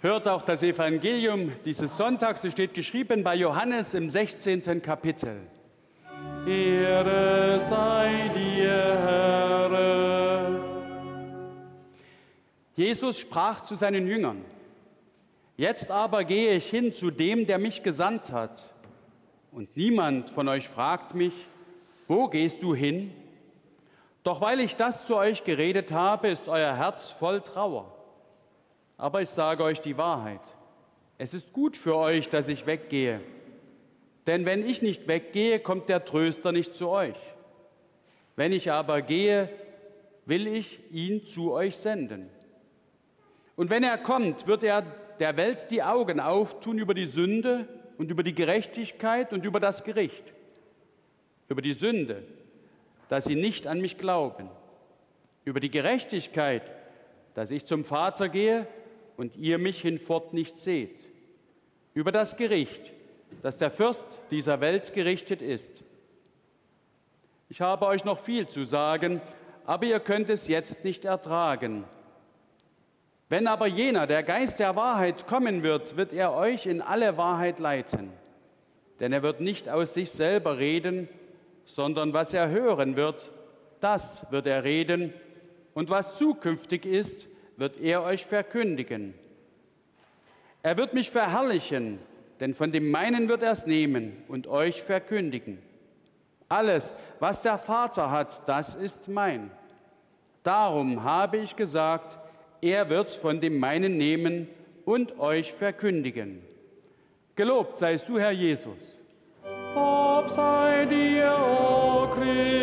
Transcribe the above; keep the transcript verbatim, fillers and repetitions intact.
Hört auch das Evangelium dieses Sonntags, es steht geschrieben bei Johannes im sechzehnten Kapitel. Ehre sei dir, Herr. Jesus sprach zu seinen Jüngern: Jetzt aber gehe ich hin zu dem, der mich gesandt hat. Und niemand von euch fragt mich, wo gehst du hin? Doch weil ich das zu euch geredet habe, ist euer Herz voll Trauer. Aber ich sage euch die Wahrheit. Es ist gut für euch, dass ich weggehe. Denn wenn ich nicht weggehe, kommt der Tröster nicht zu euch. Wenn ich aber gehe, will ich ihn zu euch senden. Und wenn er kommt, wird er der Welt die Augen auftun über die Sünde und über die Gerechtigkeit und über das Gericht. Über die Sünde, dass sie nicht an mich glauben. Über die Gerechtigkeit, dass ich zum Vater gehe und ihr mich hinfort nicht seht. Über das Gericht, dass der Fürst dieser Welt gerichtet ist. Ich habe euch noch viel zu sagen, aber ihr könnt es jetzt nicht ertragen. Wenn aber jener, der Geist der Wahrheit, kommen wird, wird er euch in alle Wahrheit leiten. Denn er wird nicht aus sich selber reden, sondern was er hören wird, das wird er reden, und was zukünftig ist, wird er euch verkündigen. Er wird mich verherrlichen, denn von dem meinen wird er es nehmen und euch verkündigen. Alles, was der Vater hat, das ist mein. Darum habe ich gesagt, er wird's von dem meinen nehmen und euch verkündigen. Gelobt seist du, Herr Jesus. Lob sei dir, o Christus.